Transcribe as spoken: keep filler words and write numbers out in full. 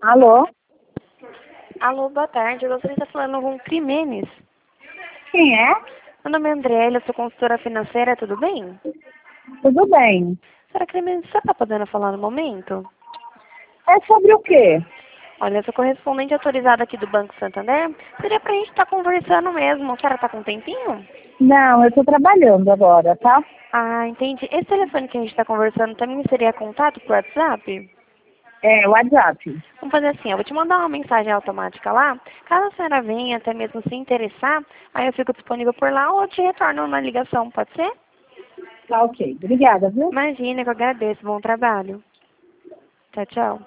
Alô? Alô, boa tarde. Eu gostaria de estar falando com o Crimenes. Quem é? Meu nome é Andrélia, sou consultora financeira, tudo bem? Tudo bem. Senhora Crimenes, você está podendo falar no momento? É sobre o quê? Olha, eu sou correspondente autorizada aqui do Banco Santander. Seria pra gente estar conversando mesmo. A senhora tá com um tempinho? Não, eu estou trabalhando agora, tá? Ah, entendi. Esse telefone que a gente está conversando também seria contato por WhatsApp? É, WhatsApp. Vamos fazer assim, eu vou te mandar uma mensagem automática lá. Caso a senhora venha até mesmo se interessar, aí eu fico disponível por lá ou eu te retorno na ligação, pode ser? Tá ok. Obrigada, viu? Imagina, que eu agradeço. Bom trabalho. Tchau, tchau.